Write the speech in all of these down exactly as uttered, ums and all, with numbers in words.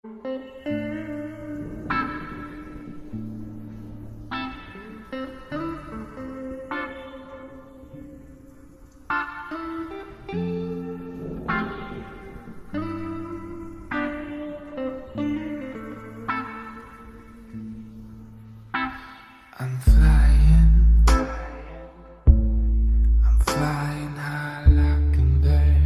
I'm flying, I'm flying high like a bird,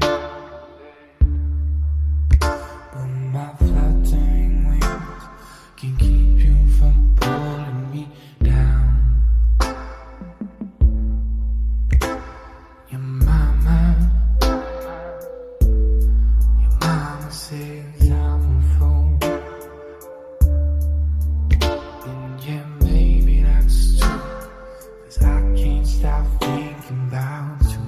but my fluttering wings can keep you from pulling me down. Your mama, your mama says I'm a fool, and yeah, maybe that's true, 'cause I can't stop thinking about you.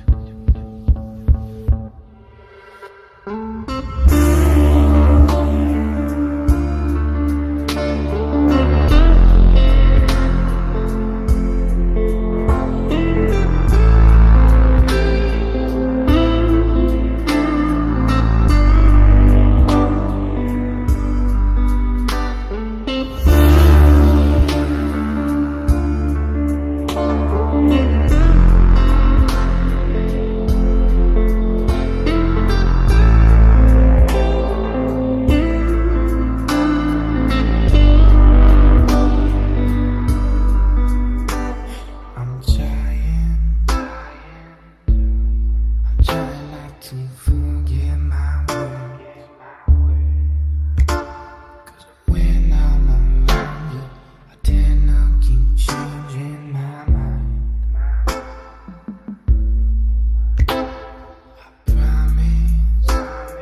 I'm trying, I'm trying not to forget my words, 'cause when I'm around you, I tend to keep changing my mind. I promise,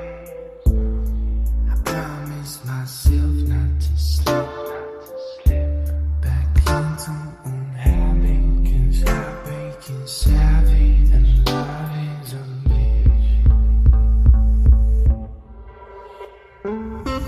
I promise myself not to slip back into unhappy, 'cause heartbreak is savage and love is a bitch.